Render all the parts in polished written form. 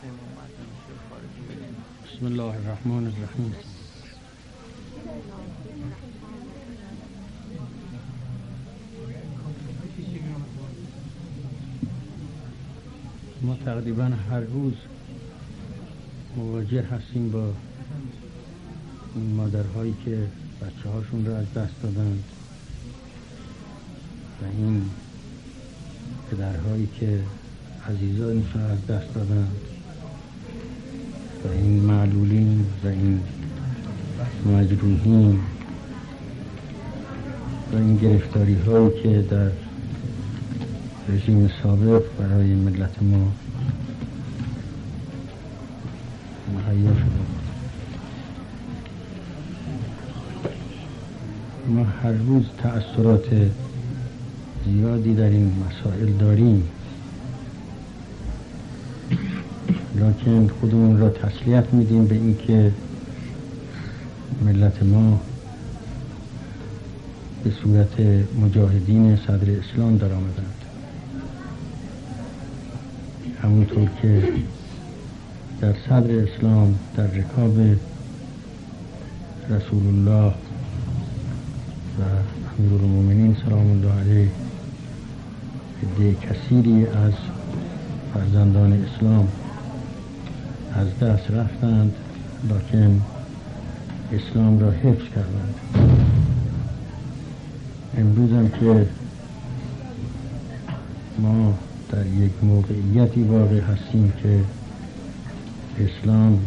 بسم الله الرحمن الرحیم. ما تقریبا هر روز مواجه هستیم با این مادرهایی که بچه هاشون را از دست دادند و این پدرهایی که عزیزانشون را از دست دادند و این معلولین و این مجروحین و این گرفتاری هایی که در رژیم سابق برای ملت ما مهیا شده. ما هر روز تأثیرات زیادی در این مسائل داریم، لکن خودمون را تسلیت میدیم به اینکه ملت ما به صورت مجاهدین صدر اسلام در آمدند، همونطور که در صدر اسلام در رکاب رسول الله و امیرالمومنین سلام الله علیه عده کثیری از فرزندان اسلام از دست رفتند، لکن اسلام را حفظ کردند. امروز هم که ما در یک موقعیتی واقع هستیم که اسلام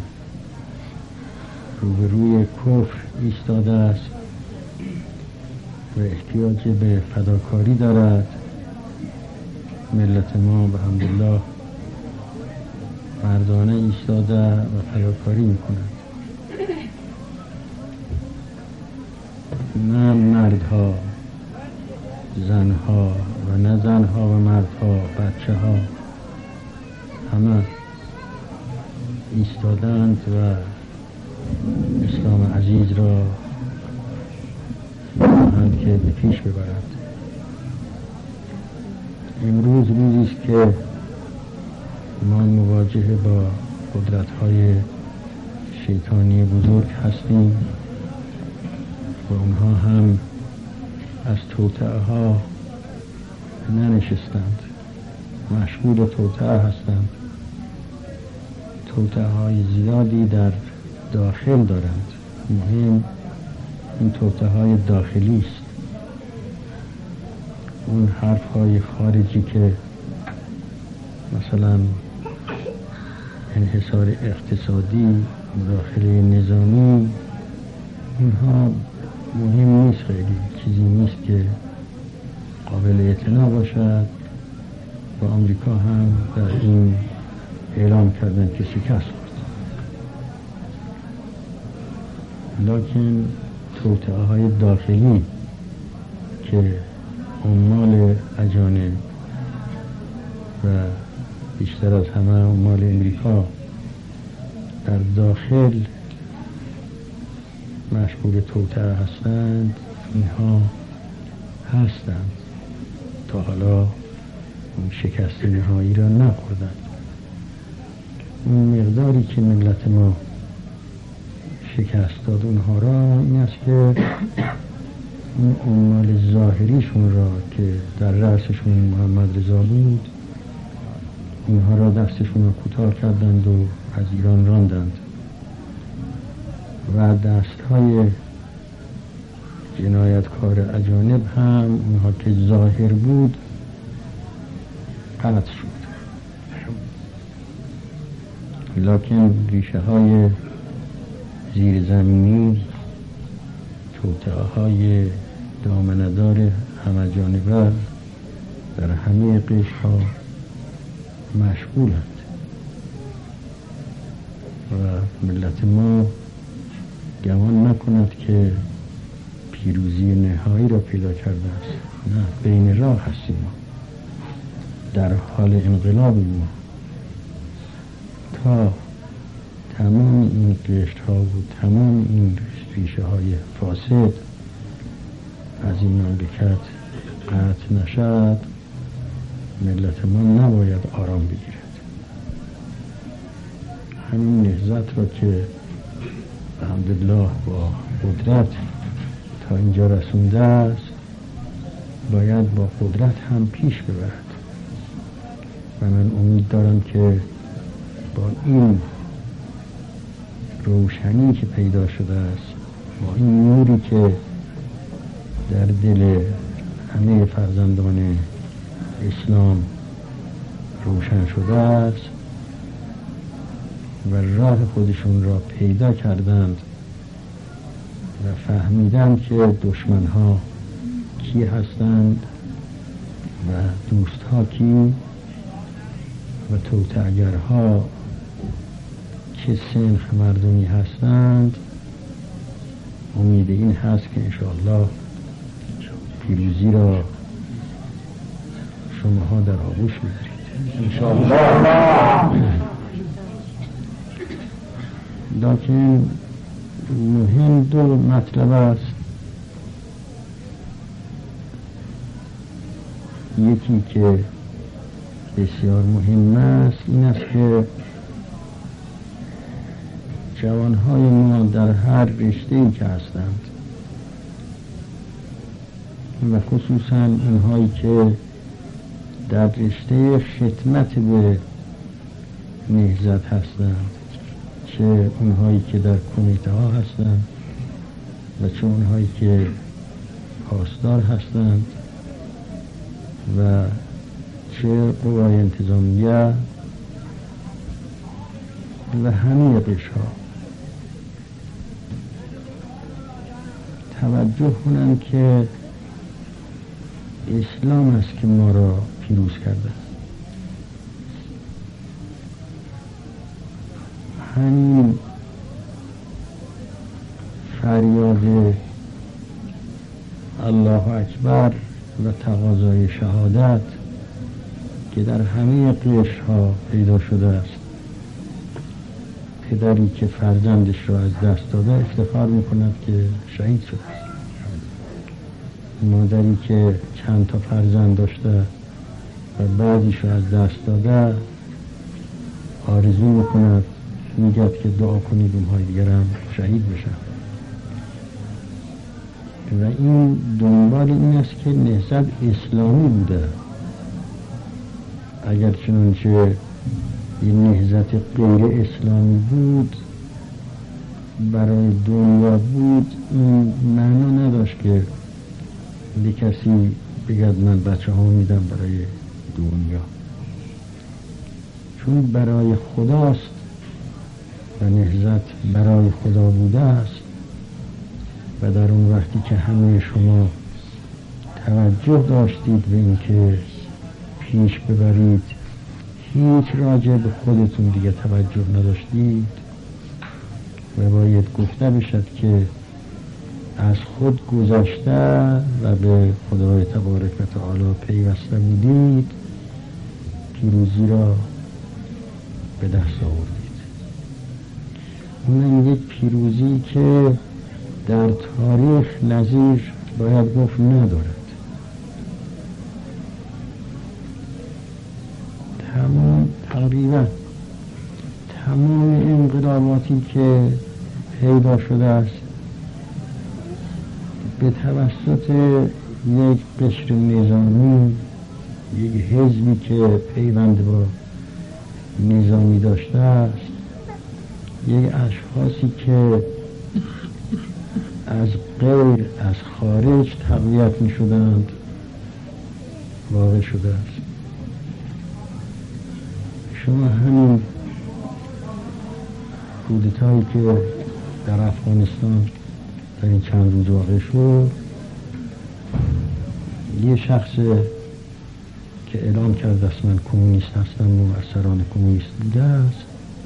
روبروی کفر ایستاده است و احتیاج به فداکاری دارد، ملت ما به حمدالله مردانه ایستاده و فداکاری میکنند. نه مردها، زنها و نه زنها و مردها، بچه ها همه ایستادند و اسلام عزیز را هم که به پیش ببرند. امروز روزی است که ما مواجه با قدرت‌های شیطانی بزرگ هستیم و اونها هم از توطئه ها ننشستند، مشغول توطئه هستند. توطئه های زیادی در داخل دارند، مهم این توطئه های داخلی است. اون حرف های خارجی که مثلا انحصار اقتصادی، مداخله نظامی، اینها مهم نیست، خیلی چیزی نیست که قابل اعتنا باشد و آمریکا هم در این اعلام کردن که شکست خورد. لکن توطئه های داخلی که عمال اجانب و بیشتر از همه عمال امریکا در داخل مشغول توطئه هستند، اینها هستند، تا حالا اون شکست نهایی را نخوردند. اون مقداری که ملت ما شکست داد اونها را این است که اون عمال ظاهریشون را که در رأسشون محمد رضا بود، اونها را دستشون را کوتاه کردند و از ایران راندند و دستهای جنایتکار اجانب هم اونها که ظاهر بود قطع شد. لکن ریشه های زیرزمینی، توطئه های دامنه‌دار همه جانبه در همه قشر ها مشغولند و ملت ما گمان نکند که پیروزی نهایی را پیدا کرده است. نه، بین راه هستیم ما، در حال انقلاب ما، تا تمام این قشر ها و تمام این ریشه های فاسد از این مملکت قطع نشد، ملت ما نباید آرام بگیرد. همین نهضت را که الحمدلله با قدرت تا اینجا رسونده است باید با قدرت هم پیش ببرد و من امید دارم که با این روشنی که پیدا شده است، با این نوری که در دل همه فرزندان اسلام روشن شده است و راه خودشون را پیدا کردند و فهمیدند که دشمنها کی هستند و دوستها کی و توطئه‌گرها چه سنخ مردمی هستند. امید این هست که انشاءالله پیروزی را شماها در آغوش بگیرید انشاءالله. لکن مهم دو مطلب است. یکی که بسیار مهم است این است که جوانهای ما در هر رشته‌ای که هستند و خصوصا اونهایی که در رشته خدمت به نهضت هستند، چه اونهایی که در کمیته ها هستند و چه اونهایی که پاسدار هستند و چه قوای انتظامیه و همه قشرها توجه کنند که اسلام است که ما را پیروز کرده. همین فریاد الله اکبر و تقاضای شهادت که در همه قشرها پیدا شده است. پدری که فرزندش را از دست داده افتخار می‌کند که شهید شده است. مادری که چند تا فرزند داشته و بعضیش را از دست داده آرزو می‌کند، میگه که دعا کنید اونهای دیگر هم شهید بشن. و این دنبال این است که نهضت اسلامی بوده. اگر چنانچه این نهضت غیر اسلامی بود، برای دنیا بود، این معنا نداشت که به کسی بگد من بچه ها میدم برای دنیا، چون برای خداست و نهضت برای خدا بوده است. و در اون وقتی که همه شما توجه داشتید به این که پیش ببرید، هیچ راجع به خودتون دیگه توجه نداشتید و باید گفته بشد که از خود گذشته و به خدای تبارک و تعالی پیوسته بودید، پیروزی را به دست آوردید. اونم یک پیروزی که در تاریخ نظیر باید گفت ندارد. تقریبا تمام انقلاباتی که پیدا شده است به توسط یک قشر نظامی، یک حزبی که پیوند با نظامی داشته است، یک اشخاصی که از غیر از خارج تقویت می شدند واقع شده است. شما همین کودتایی که در افغانستان در این چند روز واقع شد، یه شخص که اعلام کرده است من کمونیست هستم و از سران کمونیست بوده است،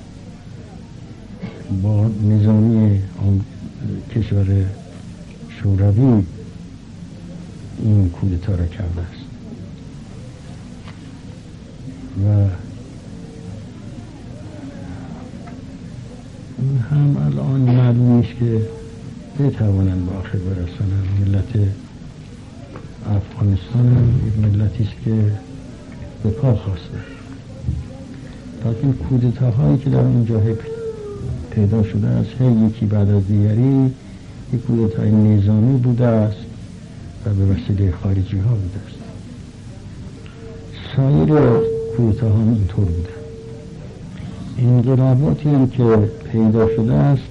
با نظامی کشور شوروی این کودتا را کرده است و این هم الان معلوم نیست که بتوانند به آخر برسانند. ملت افغانستان هم یک ملتی است که به پا خواسته، لیکن کودتاهایی که در اونجا پیدا شده است، یکی بعد از دیگری یک کودتای نظامی بوده است و به وسیله خارجی ها بوده است. سایر کودتاها هم اینطور بوده. انقلاباتی هم که پیدا شده است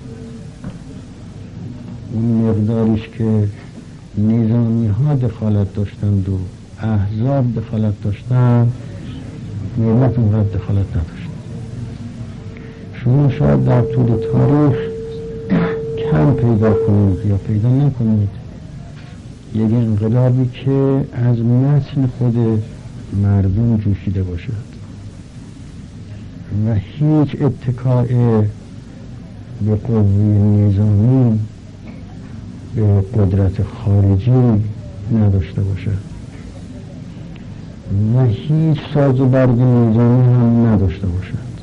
اون مقداریش که نظامی ها دخالت داشتند و احزاب دخالت داشتند، ملت اونقدر دخالت نداشت. شما شاید در طول تاریخ کم پیدا کنید یا پیدا نکنید یک انقلابی که از متن خود مردم جوشیده باشد و هیچ اتکاء به قوه نظامی به قدرت خارجی نداشته باشد و هیچ ساز و برگ نظامی هم نداشته باشد،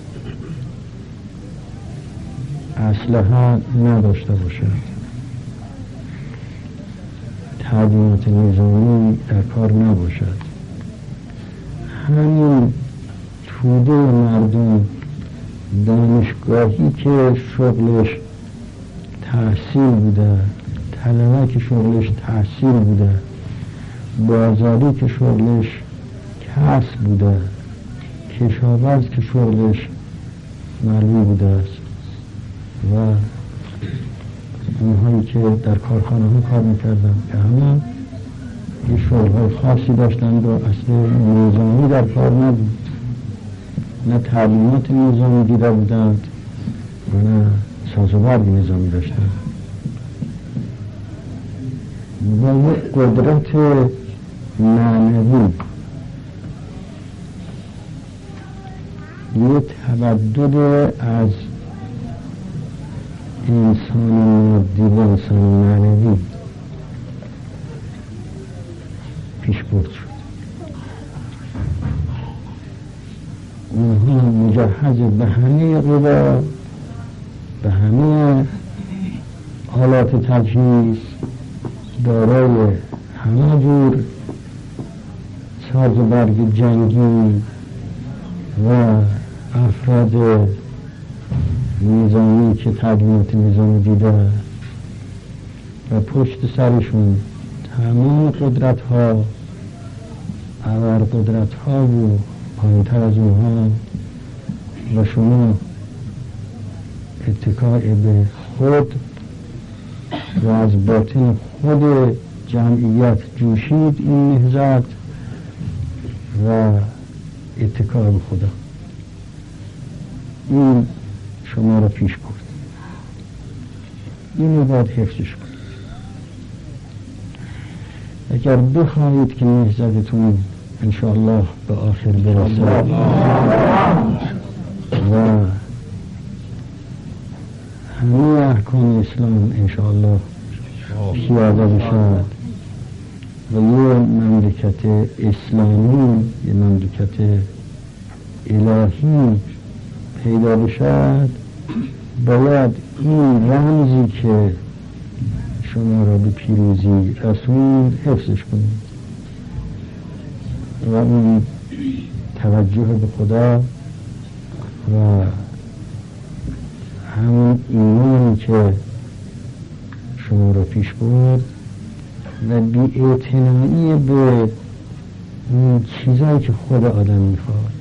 اسلحه نداشته باشد، تدبیرات نظامی در کار نباشد. همین توده مردم، دانشگاهی که شغلش تحصیل بوده، طلبه که شغلش تحصیل بوده، بازاری که شغلش کسب بوده، کشاورز که شغلش مروی بوده است و اونهایی که در کارخانه ها کار میکردن که همه یه شغل‌های خاصی داشتند و اصل نظامی در کار نبود، نه تعلیمات نظامی دیده بودند و نه سازوبرگ نظامی داشتند و یک قدرت معنوی، یک تبدد از انسان مادی و انسان معنوی پیش برد شد. اونها مجهز به همه قوا، به همه آلات تجهیز، دارای همه جور ساز و برگ جنگی و افراد نظامی که تدبیرات نظامی دیده و پشت سرشون تمام قدرت ها، ابر قدرت ها و پایین‌تر از اونها و شما اتکاء به خود و از باطن خود جمعیت جوشید این نهضت و اتکاء به خدا، این شما را پیش برد. این رو باید حفظش کنید. اگر بخواهید که نهضتتون انشاءالله به آخر برسد و همه احکام اسلام انشاءالله پیاده بشد و یه مملکت اسلامی، یه مملکت الهی پیدا بشد، باید این رمزی که شما را به پیروزی رسوند حفظش کنید و اون توجه به خدا و همون ایمانی که شما را پیش برد و بی‌اعتنایی به اون چیزایی که خود آدم میخواد.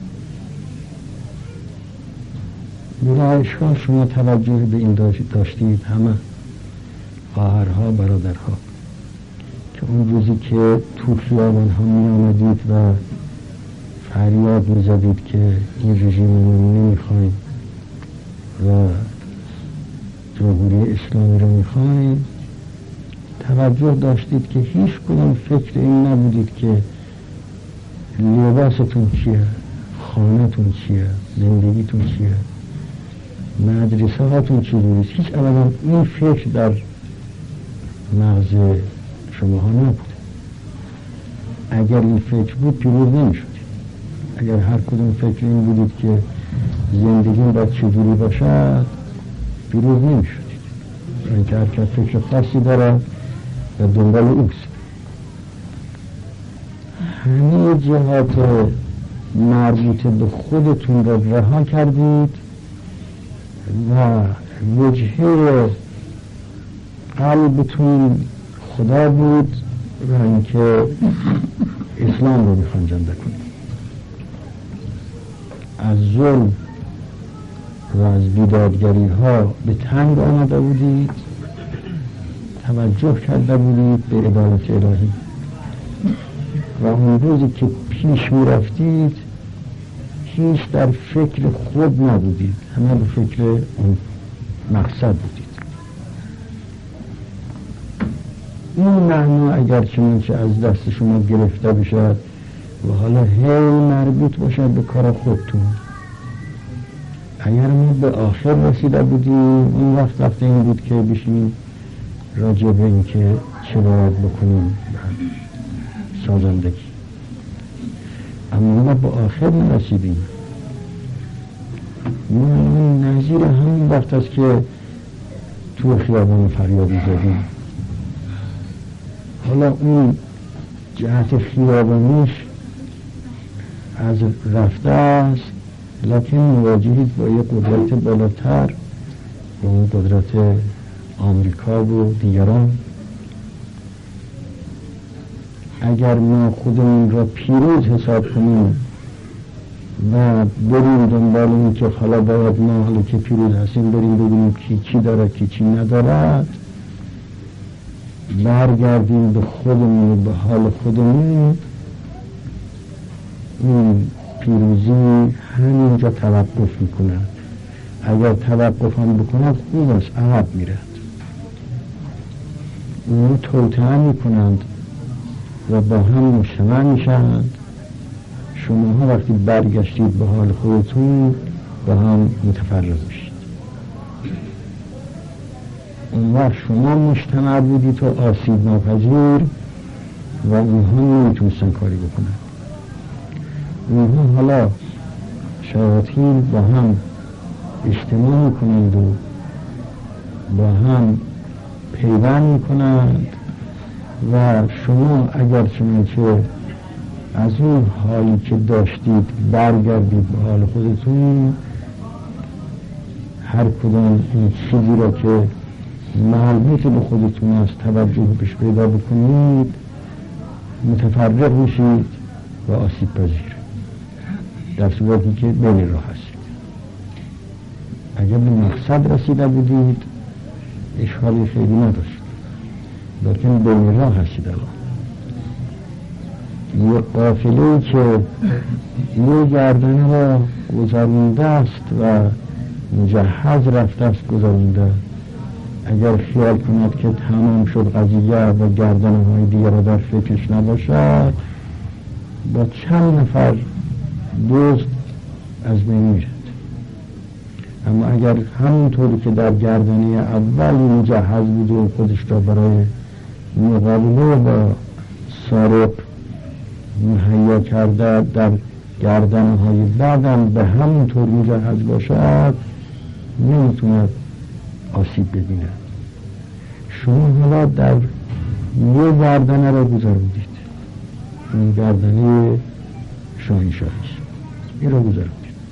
برایشگاه شما توجه به این داشتید، همه خواهرها، برادرها، که اون روزی که تو خیابان ها می آمدید و فریاد می زدید که این رژیم رو نمیخوایم و جمهوری اسلامی رو میخوایم، توجه داشتید که هیچ کدام فکر این نبودید که لباستون چیه، خانه‌تون چیه، زندگیتون چیه، مدرسه هاتون چجوریست. هیچ ابدا این فکر در مغز شماها نبود. اگر این فکر بود پیروز نمیشدید. اگر هر کدوم فکر این بودید که زندگی باید چجوری باشد، پیروز نمیشدید. اینکه هر کس فکر خاصی دارد و دنبال اوست. همه جهات مربوط به خودتون را رها کردید و وجهه قلبتون خدا بود و اینکه اسلام رو میخوان زنده کنید. از ظلم و از بیدادگری ها به تنگ آمده بودید، توجه کرده بودید به عدالت الهی و اون روزی که پیش می رفتید هیچ در فکر خود نبودید، همه به فکر اون مقصد بودید. این معنا اگر چنانچه از دست شما گرفته بشد و حالا هی مربوط باشد به کار خودتون، اگر ما به آخر رسیده بودیم اون وقت این بود که بشیم راجع به این که چه باید بکنیم سازندگی. اما ما به آخر نرسیدیم. ما نظیر همین وقت است که تو خیابان فریادی زدیم. حالا اون جهت خیابانیش از رفته است، لکن مواجهید با یک قدرت بالاتر، با اون قدرت آمریکا و دیگران. اگر ما خودمون را پیروز حساب کنیم و بریم دنبال این که حالا باید ما حالا که پیروز هستیم بریم ببینیم کی چی داره کی چی ندارد، برگردیم به خودمون و به حال خودمون، این پیروزی همینجا توقف میکند. اگر توقف هم بکند خوب است، عقب میرد. اونو توطئه میکنند و با هم مجتمع میشند. شما ها وقتی برگشتید به حال خودتون با هم متفرق میشید. اون وقت شما مجتمع بودید و آسیب ناپذیر و اونها نمیتونستن کاری بکنن. اونها حالا شیاطین با هم اجتماع میکنند و با هم پیوند میکنند و شما اگر چنانچه از اون حالی که داشتید برگردید به حال خودتون، هر کدام این چیزی را که مربوط به خودتون است توجه بهش پیدا بکنید، متفرق میشید و آسیب پذیر، در صورتی که بین راه هستید. اگر به مقصد رسیده بودید اشکالی خیلی نداشت، لیکن بین راه هستید. الان یه قافله‌ای که یه گردن را گذرونده است و مجهز رفته است گذرونده، اگر خیال کند که تمام شد قضیه و گردنهای دیگر را در فکرش نباشد، با چند نفر دزد از بین میرد. اما اگر همونطوری که در گردنه اول مجهز بود و خودش را برای مقابله با سارق مهیا کرده، در گردنهای بعدم به همونطور مجهز باشد، نمیتوند آسیب ببیند. شما حالا در یه گردنه را گذاروندید، این گردنه شاهنشاهی این را گذاروندید،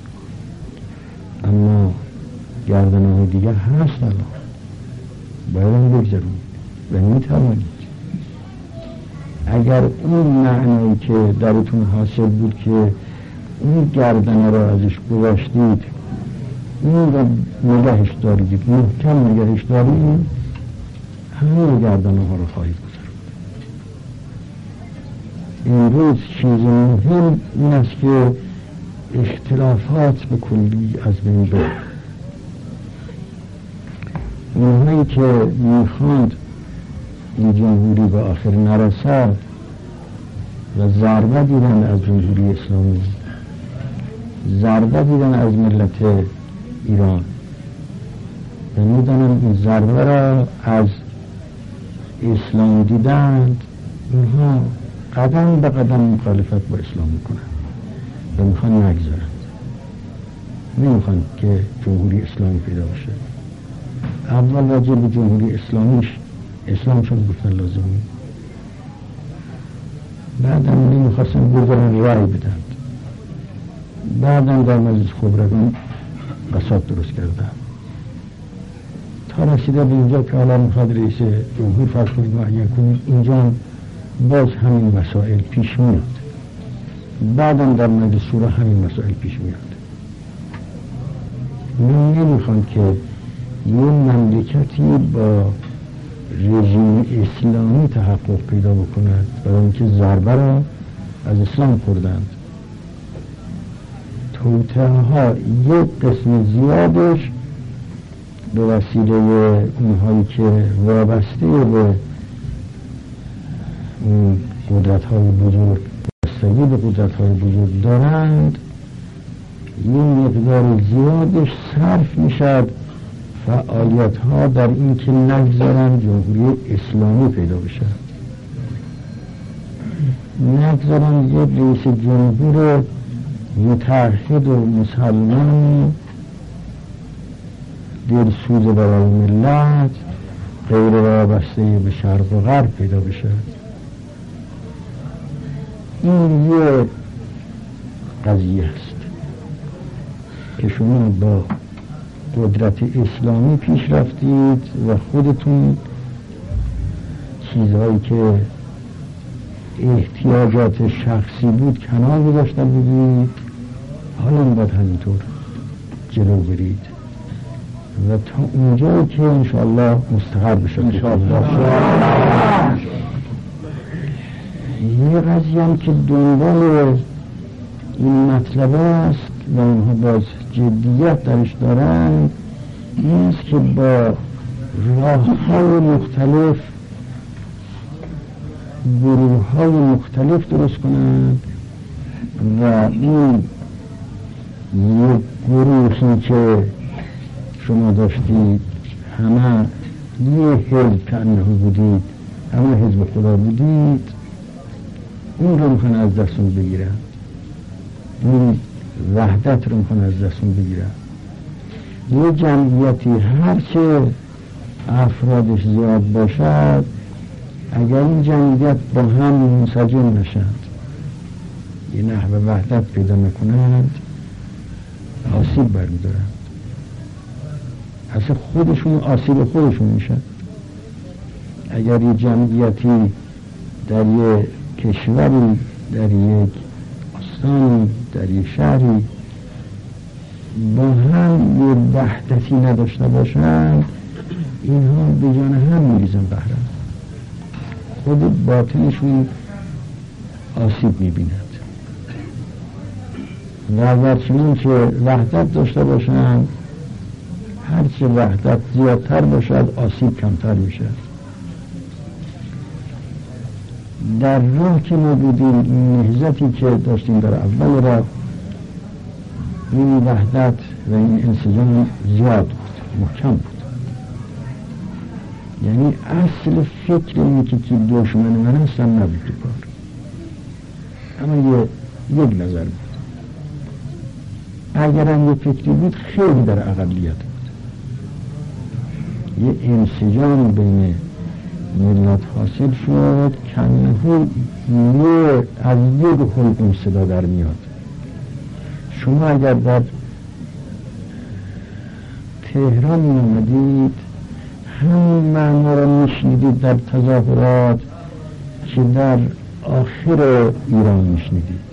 اما گردنه های دیگر هست. الان باید هم بگذارونید و میتوانید. اگر اون معنی که درتون حاصل بود که اون گردنه را ازش گذاشتید، این را نگهش دارید، محکم نگهش دارید، همه گردنه ها را خواهید گذارد. امروز چیز مهم این است که اختلافات به کلی از بین بره. اونهایی که میخواند این جمهوری به آخر نرسد و ضربه دیدن از جمهوری اسلامی، ضربه دیدن از ملت ایران و میدانم این ضربه را از اسلام دیدند، اونها قدم به قدم مخالفت با اسلام میکنند و میخوان نگذارند، نمیخوان که جمهوری اسلامی پیدا باشه. اول واجب به جمهوری اسلامیش اسلام شد گفتن لازمی، بعدم نمیخواستن بذارن رای بدن، بعدم در مجلس خبرگان قصاب درست کردن تا رسیده به اینجا که حالا میخواد رئیس جمهور فرض کنید معین کنید، اینجا باز همین مسائل پیش میاد، بعدم در مجلس شورا همین مسائل پیش میاد. من نمیخوام که یه مملکتی با رژیم اسلامی تحقق پیدا بکند، برای اینکه ضربه را از اسلام خوردند. توطئه ها یک قسم زیادش به وسیله اونهایی که وابسته به قدرت های بزرگ، وابستگی به قدرت های بزرگ دارند، یه مقدار زیادش صرف میشد فعالیت ها در این که نگذارن جمهوری اسلامی پیدا بشه، نگذارن یک رئیس جمهور متحد و مسلمان دلسوز برای ملت غیر وابسته به شرق و غرب پیدا بشه. این یه قضیه است که شما با قدرت اسلامی پیش رفتید و خودتون چیزهایی که احتیاجات شخصی بود کنار گذاشته بودید، حالا باید همینطور جلو برید و تا اونجا که انشاءالله مستقر بشه. یه قضیه هم که دنبال این مطلب است و اونها باز جدیت درش دارند، این است که با راه‌های مختلف گروه‌های مختلف درست کنند و این یک گروهی که شما داشتید همه یه حزب که انه بودید، همه حزب خدا بودید، اون رو میخوان از دستون بگیرن، این وحدت رو میخوان از دستون بگیرن. یه جمعیتی هرچه افرادش زیاد باشد، اگر این جمعیت با هم منسجم نشند، یه نحو وحدت پیدا میکنند، آسیب برمیدارند، اصلا خودشون آسیب خودشون میشن. اگر یه جمعیتی در یه کشوری، در یک استانی، در یک شهری با هم یه وحدتی نداشته باشند، اینها به جان هم میریزن بهرم، خود باطنشون آسیب میبیند. و ورچنین که وحدت داشته باشند، هرچه وحدت زیادتر باشد آسیب کمتر میشه. در راه که ما بودیم، این نهضتی که داشتیم در اول راه، این وحدت و این انسجام زیاد بود، محکم بود. یعنی اصل فکر اینه که دشمن من هستم نبود تو کار، اما یک نظر بود. اگر هم یک فکری بود خیلی در اقلیت بود. یه انسجام بین ملت حاصل شد که از یک حلقوم صدا در میاد. شما اگر در تهران میامدید، همین معنا را میشنیدید در تظاهرات که در آخر ایران میشنیدید.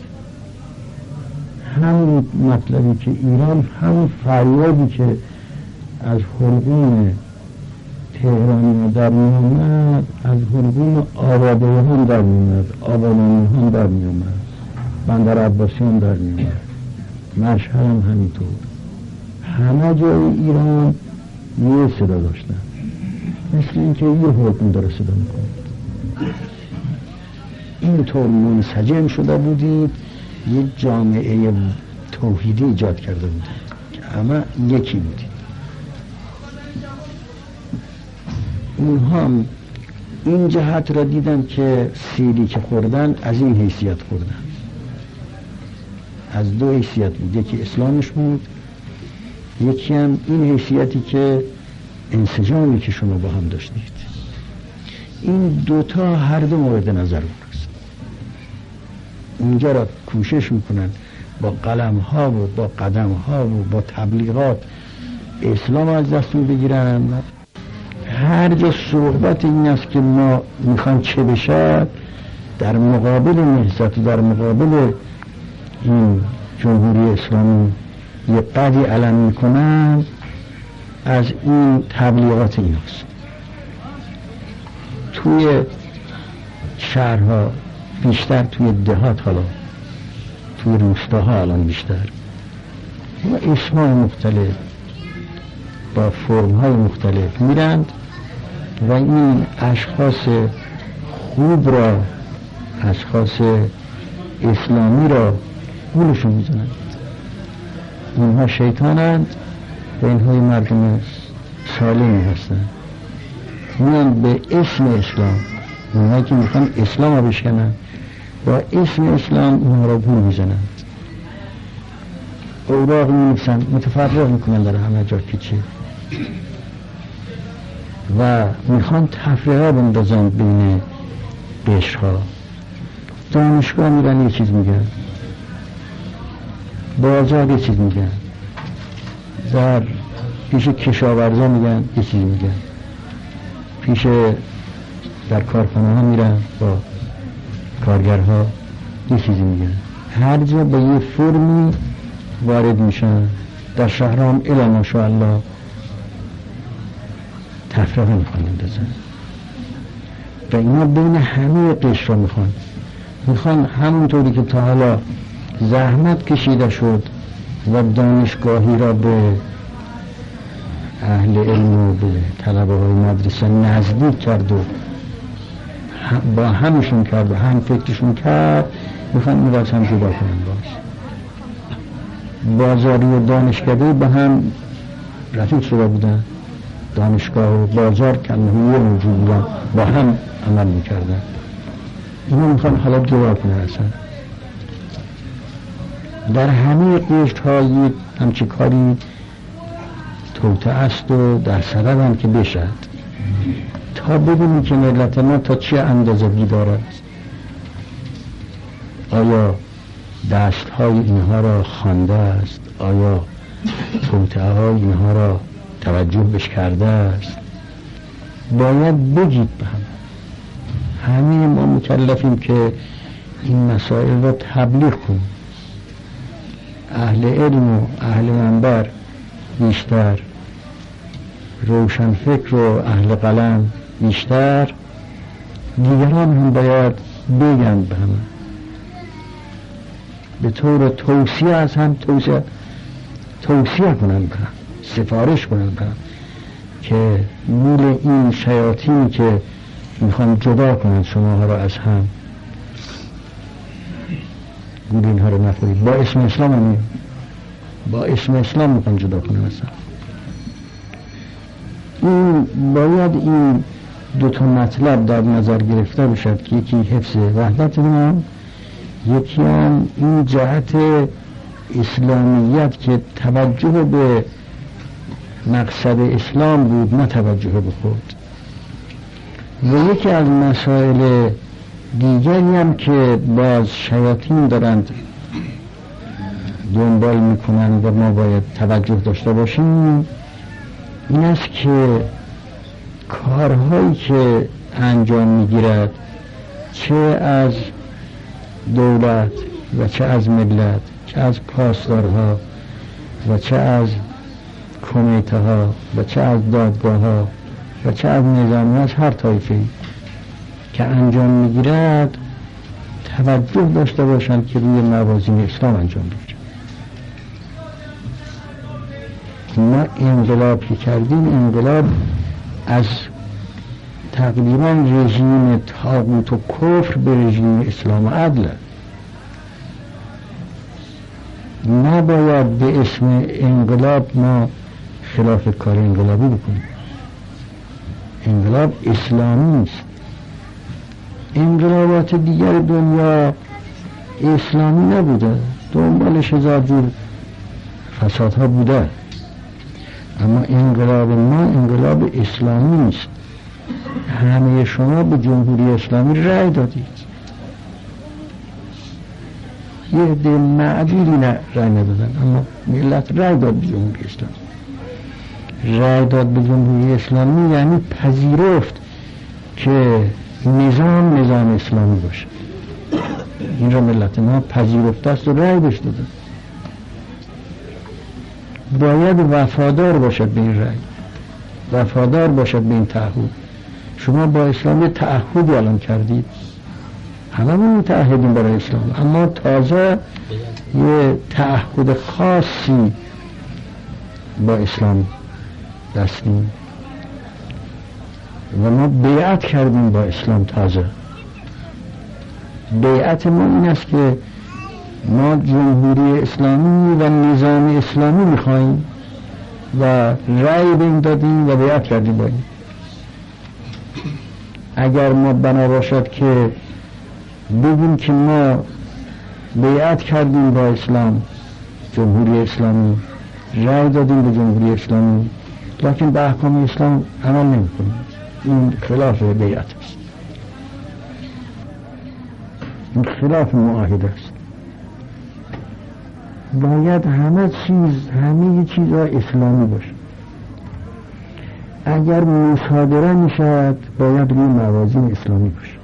همین مطلبی که ایران، همین فریادی که از حلقوم تهرانی در میامد، از حلقوم آباده هم در میامد، آبادانی هم در میامد، بندر عباسی هم در میامد، مشهد هم همینطور. همه جای ایران یه صدا داشتن، مثل اینکه یه حلقوم داره صدا میکنه. اینطور منسجم شده بودید، یه جامعه توحیدی ایجاد کرده بودید که همه یکی بودید. اونها هم این جهت را دیدن که سیلی که خوردن از این حیثیت خوردن، از دو حیثیت بود، یکی اسلامش بود، یکی هم این حیثیتی که انسجامی که شما با هم داشتید. این دوتا هر دو مورد نظر بود. اونجا را کوشش میکنن با قلم ها و با قدم ها و با تبلیغات اسلام از دستون بگیرن، هر جا صحبت این است که ما میخوایم چه بشد، در مقابل نهضت و در مقابل این جمهوری اسلامی یه قدی علم میکنن، از این تبلیغات این هست. توی شهرها بیشتر، توی دهات، حالا توی روستاها الان بیشتر، و اسمای مختلف با فرمهای مختلف میرند و این اشخاص خوب را، اشخاص اسلامی را گولشون میزنند. اینها شیطانند و اینها مردم سالمی هستند. میان به اسم اسلام، اونهایی که میخوان اسلام را بشکنن، با اسم اسلام اونها را گول میزنند، اوراق می‌نویسن، متفرق میکنن در همه جا که چه، و میخوان تفریقه بندازن بین قشرها. دانشگاه میرن یه چیز میگن، بازار یه چیز میگن، در پیش کشاورزا میگن یه چیز میگن، پیش در کارخانه ها میرن با کارگرها یه چیزی میگن. هر جا به یه فرمی وارد میشن. در شهرام الا ماشاءالله تفرقه میخوان اندازن و اینا بین همه قشر رو میخوان همونطوری که تا حالا زحمت کشیده شد و دانشگاهی را به اهل علم و به طلبه های مدرسه نزدیک کرد و با همشون کرد و هم فکرشون کرد، میخوان این راست هم جدا کنن. بازاری و دانشگاهی به هم رفیق شده بودن، دانشگاه و بازار کنه یه موجود بودن، با هم عمل میکردن. اینا میخوان حالا جدا کنن. اصلا در همه قشرهای همچه کاری توطئه است و در صدد هم که بشد، تا ببینی که ملت ما تا چه اندازه بیدار است. آیا دستهای اینها را خوانده است؟ آیا توطئه های اینها را توجه بش کرده است؟ باید بگید به همه ما مکلفیم که این مسائل را تبلیغ کنیم. اهل علم و اهل منبر بیشتر، روشن فکر و اهل قلم بیشتر، دیگران هم باید بگن به همه، به طور توصیه از هم توصیه کنن به هم، سفارش کنن به هم که مول این شیاطینی که میخوان جدا کنن شما را از هم، گول اینها رو نخورید. با اسم اسلام هم با اسم اسلام میخوان جدا کنن از هم. این باید این دو تا مطلب در نظر گرفته باشد که یکی حفظ وحدت ما، یکی هم این جهت اسلامیت که توجه به مقصد اسلام بود، نه توجه به خود. و یکی از مسائل دیگری هم که باز شیاطین دارند دنبال میکنند و ما باید توجه داشته باشیم، این است که کارهایی که انجام میگیرد، چه از دولت و چه از ملت، چه از پاسدارها و چه از کمیته ها و چه از دادگاه ها و چه از نظامی، از هر طایفه‌ای که انجام میگیرد، توجه داشته باشند که روی موازین اسلام انجام بگیرد. ما انقلاب که کردیم، انقلاب از تقریبا رژیم طاغوت و کفر به رژیم اسلام و عدل. نباید به اسم انقلاب ما خلاف کار انقلابی بکنیم. انقلاب اسلامی است. انقلابات دیگر دنیا اسلامی نبوده، دنبالش هزار جور فسادها بوده، اما انقلاب ما انقلاب اسلامی نیست. همه شما به جمهوری اسلامی رأی دادید، یه عده معدودی رأی ندادن، اما ملت رأی داد به جمهوری اسلامی. رأی داد به جمهوری اسلامی یعنی پذیرفت که نظام اسلامی باشه. این را ملت ما پذیرفته است و رأی بهش داده. باید وفادار باشد به این رأی، وفادار باشد به این تعهد. شما با اسلام یه تعهدی الان کردید، هممون متعهدیم برای اسلام، اما تازه یه تعهد خاصی با اسلام دستیم و ما بیعت کردیم با اسلام. تازه بیعت ما این است که ما جمهوری اسلامی و نظام اسلامی میخواییم و رأی به این دادیم و بیعت کردیم با این. اگر ما بنا باشد که بگیم که ما بیعت کردیم با اسلام، جمهوری اسلامی، رأی دادیم به جمهوری اسلامی، لکن به احکام اسلام عمل نمی‌کنیم، این خلاف بیعت است، این خلاف معاهده است. باید همه چیزها اسلامی باشه. اگر مصادره میشد باید روی موازین اسلامی باشد.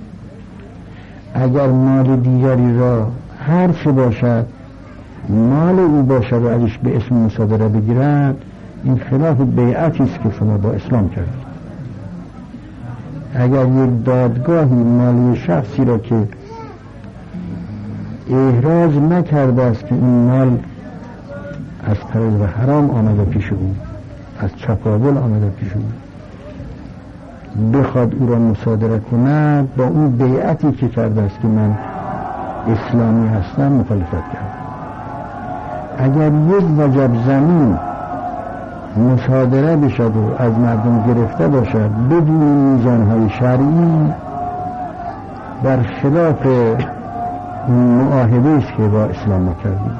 اگر مال دیگری را هر چه باشد مال او باشد و ازش به اسم مصادره بگیرد، این خلاف بیعتی است که شما با اسلام کردید. اگر یک دادگاهی مال شخصی را که احراز نکرده است که این مال از طریق حرام آمده پیش او، از چپاول آمده پیش او، بخواد او را مصادره کند، با اون بیعتی که کرده است که من اسلامی هستم مخالفت کرد. اگر یک وجب زمین مصادره بشد و از مردم گرفته باشد بدون میزانهای شرعی، در خلاف معاهده است که با اسلام ما کردیم.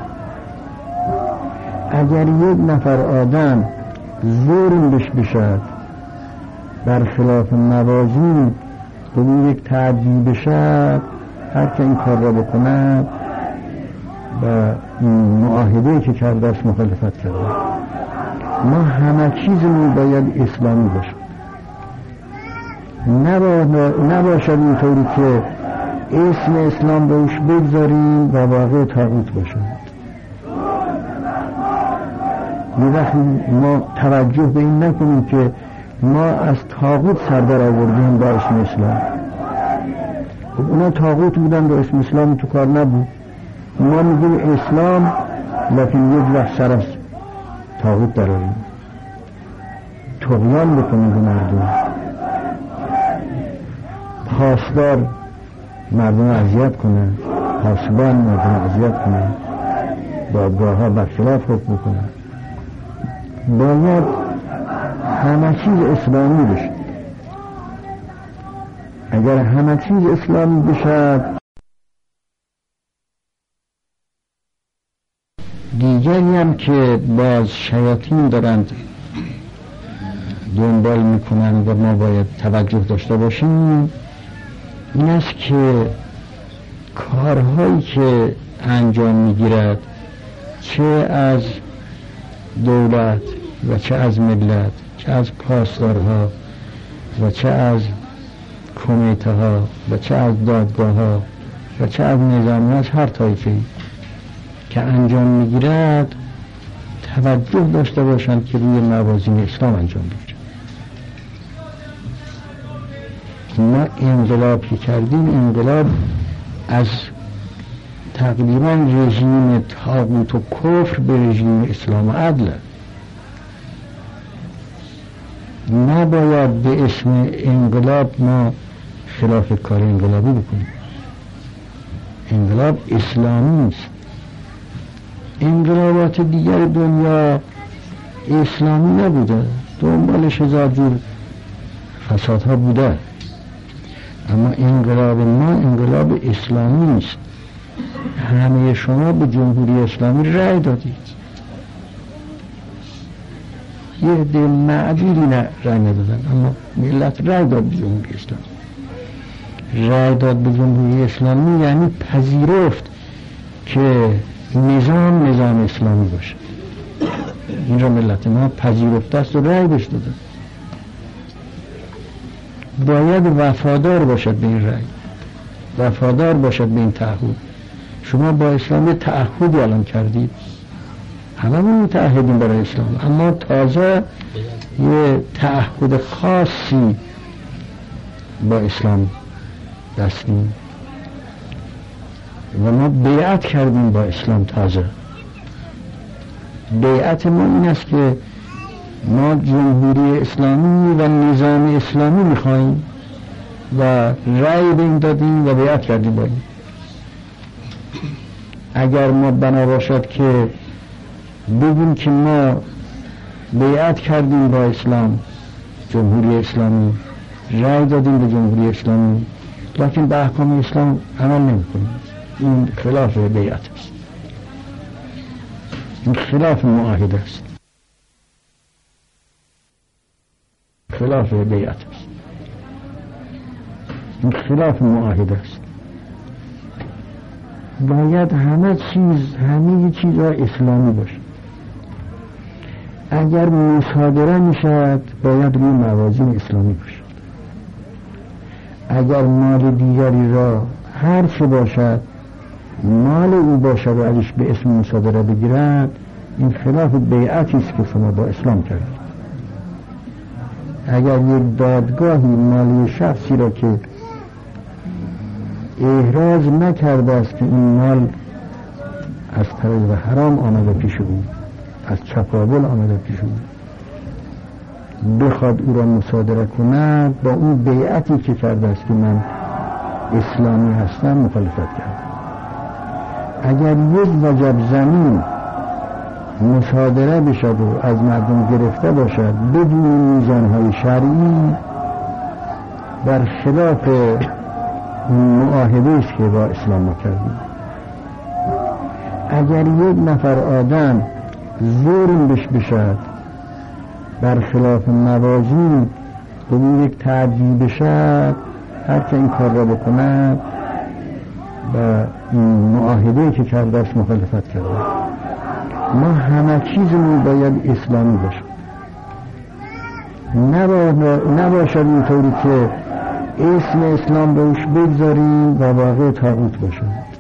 اگر یک نفر آدم ظلم بش بشد، بر خلاف موازین به یک تعدی بشد، هر که این کار را بکند و معاهده که کرده است مخالفت کرده. ما همه چیزمون باید اسلامی باشد، نباشد اینطوری که اسم اسلام بهش بگذاریم و واقع طاغوت باشد. یه وقتی ما توجه به این نکنیم که ما از طاغوت سردر آوردیم با اسم اسلام. خب اونا طاغوت بودن با اسم اسلام تو کار نبود. ما میگیم اسلام لیکن یک وقت سر از طاغوت دراریم، طغیان بکنیم به مردم، پاسدار مردم اذیت کنه، پاسبان مردم اذیت کنه، دادگاه ها برخلاف حکم کنه. باید همه چیز اسلامی بشه. اگر همه چیز اسلامی بشه، دیگری هم که باز شیاطین دارند دنبال میکنند و ما باید توجه داشته باشیم، این است که کارهایی که انجام میگیرد، چه از دولت و چه از ملت، چه از پاسدارها و چه از کمیته ها و چه از دادگاه ها و چه از نظامی، از هر طایفه‌ای که انجام میگیرد، توجه داشته باشند که روی موازین اسلام انجام بگیرد. ما انقلاب که کردیم، انقلاب از تقریبا رژیم طاغوت و کفر به رژیم اسلام و عدل. نباید به اسم انقلاب ما خلاف کار انقلابی بکنیم. انقلاب اسلامی است. انقلابات دیگر دنیا اسلامی نبوده، دنبالش هزار جور فسادها بوده، اما انقلاب ما انقلاب اسلامی است. همه شما به جمهوری اسلامی رأی دادید، یه عده معدودی رأی ندادن، اما ملت رأی داد به جمهوری اسلامی. رأی داد به جمهوری اسلامی یعنی پذیرفت که نظام اسلامی باشه. این را ملت ما پذیرفته است و رأی بهش داده. باید وفادار باشد به این رأی، وفادار باشد به این تعهد. شما با اسلام یه تعهدی الان کردید، هممون متعهدیم برای اسلام، اما تازه یه تعهد خاصی با اسلام دستیم و ما بیعت کردیم با اسلام. تازه بیعت ما این است که ما جمهوری اسلامی و نظام اسلامی میخواییم و رأی به این دادیم و بیعت کردیم با این. اگر ما بنا باشد که بگیم که ما بیعت کردیم با اسلام، جمهوری اسلامی، رأی دادیم به جمهوری اسلامی، لیکن به احکام اسلام عمل نمی‌کنیم، این خلاف بیعت است، این خلاف معاهده است، خلاف بیعت است، این خلاف معاهده است. باید همه چیز را اسلامی باشه. اگر مصادره میشد باید روی موازین اسلامی باشد. اگر مال دیگری را هر چه باشد مال او باشد و ازش به اسم مصادره بگیرد، این خلاف بیعتی است که شما با اسلام کردید. اگر یک دادگاهی مالی شخصی را که احراز نکرده است که این مال از طریق حرام آمده پیش او، از چپاول آمده پیش او، بخواد او را مصادره کند، با اون بیعتی که کرده است که من اسلامی هستم مخالفت کرد. اگر یک وجب زمین مصادره بشد و از مردم گرفته باشد بدون میزانهای شرعی، بر خلاف معاهده است که با اسلام ما کردیم. اگر یک نفر آدم ظلم بش بشد، بر خلاف موازین به این یک تعدیل بشد، هر که این کار را بکند و این معاهده که کرده است مخالفت کرده. ما همه چیزمون باید اسلامی باشد، نباشد اینطوری که اسم اسلام روش بگذاریم و واقع طاغوت باشد.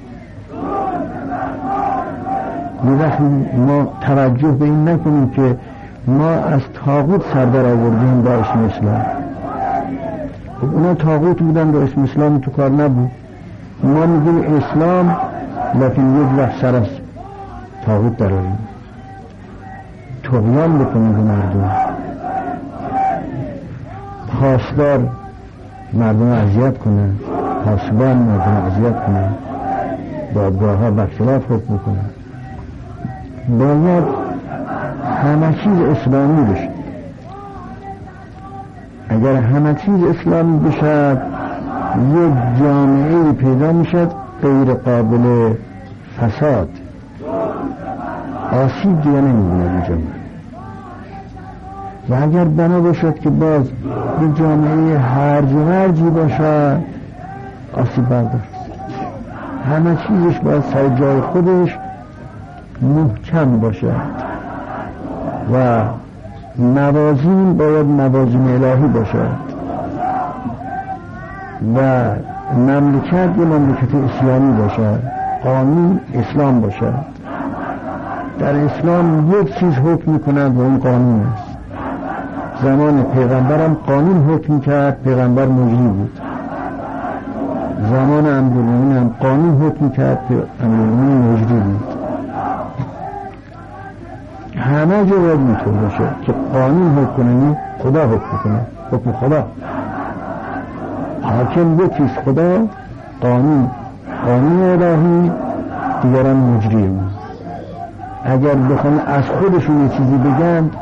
یه وقت ما توجه به این نکنیم که ما از طاغوت سردر آوردیم با اسم اسلام. اونا طاغوت بودن با اسم اسلام تو کار نبود. ما میگیم اسلام، لیکن یک وقت سر از طاغوت دراریم، طغیان بکنیم به مردم، پاسدار مردم اذیت کنن، پاسبان مردم اذیت کنن، دادگاه ها برخلاف حکم کنن. باید همه چیز اسلامی بشه. اگر همه چیز اسلامی بشه، یک جامعه پیدا میشد غیر قابل فساد، آسیب دیگه نمیبونه این جامعه. و اگر بنا باشد که باز یک جامعه هرج و مرجی باشد، آسیب بردار. همه چیزش باید سر جای خودش محکم باشد و موازین باید موازین الهی باشد و مملکت یه مملکت اسلامی باشد، قانون اسلام باشد. در اسلام یک چیز حکم میکند و اون قانون است. زمان پیغمبرم قانون حکم کرد، پیغمبر مجری بود. زمان امیرالمومنین هم قانون حکم کرد، امیرالمومنین مجری بود. همه جا باید اینطور باشه که قانون حکم کنه، خدا حکم کنه، حکم خدا. حاکم یکیست، خدا، قانون الهی، دیگران مجری اون. اگر بخوان از خودشون یه چیزی بگن،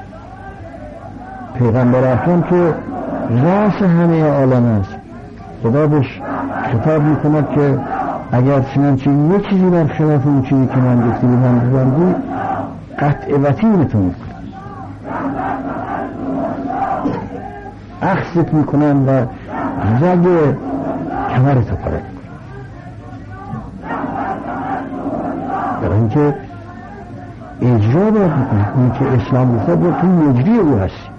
پیغمبر اکرم که راس همه عالم است، خدا بهش خطاب میکند که اگر چنانچه یه چیزی بر خلاف اون چیزی که من گفتی به من بزرگی، قطع وطینتون میکنن، اخذت میکنن و رگ کمرتو پاره میکنن. برای اینکه اجرا باید بکنی. اون که اسلام بخواد باید تو مجری او هستی.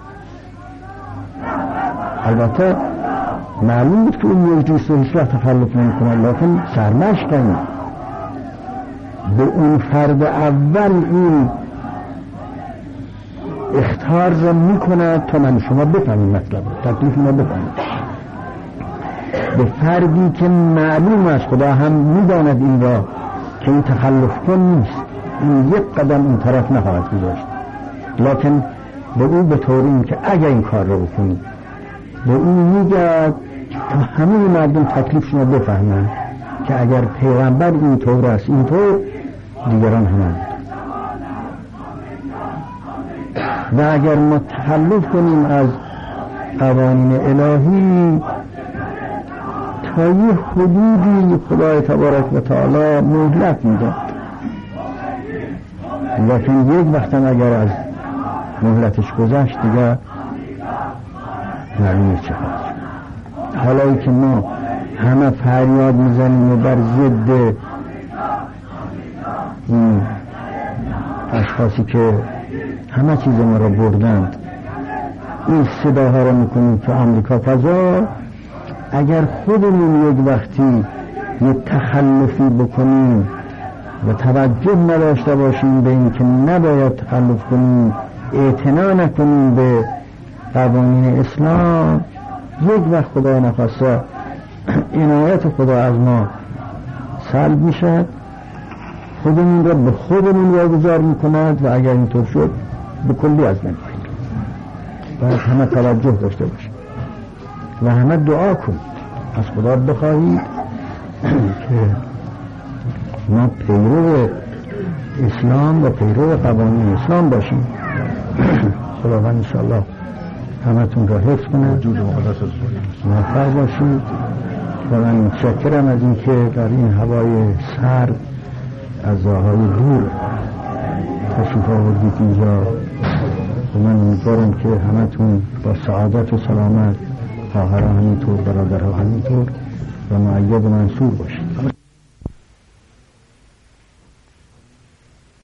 البته معلوم بود که اون مجریست و هیچ وقت تخلف نمی کنه، لیکن سرمش کنی به اون فرد اول این اختیار را میکنه تا من شما بفهمیم مطلب تکلیف ما بفهمیم. به فردی که معلوم است خدا هم میداند این را که این تخلف کن نیست، این یک قدم این طرف نخواهد گذاشت، لیکن به او به طوری که اگر این کار را بکنی به او میگه تا همه مردم تکلیفشون رو بفهمن که اگر پیغمبر این طور است اینطور دیگران هم. و اگر ما تخلف کنیم از قوانین الهی تا یه حدودی خدای تبارک و تعالی مهلت میده، لیکن یک وقت اگر از مهلتش گذشت دیگه معلومه چه خواهد. حالا که ما همه فریاد میزنیم و بر ضد این اشخاصی که همه چیز ما را بردند این صداها را میکنیم که آمریکا فضا، اگر خودمون یک وقتی یک تخلفی بکنیم و توجه نداشته باشیم به این که نباید تخلف کنیم، اعتنا نکنیم به قوانین اسلام، یک وقت خدا نخواسته عنایت خدا از ما سلب میشه، خودمون را به خودمون واگذار میکند و اگر اینطور شد به کلی از من باید همه توجه داشته باشیم و همه دعا کنید، از خدا بخواهید که ما پیرو اسلام و پیرو قوانین اسلام باشیم. خداوند انشاءالله همتون را حفظ کنه، موفق باشید و من متشکرم از اینکه در این هوای سرد از راههای دور تشریف آوردید اینجا و من امیدوارم که همتون با سعادت و سلامت، خواهرها همینطور، برادرها همینطور و مؤید و منصور باشید.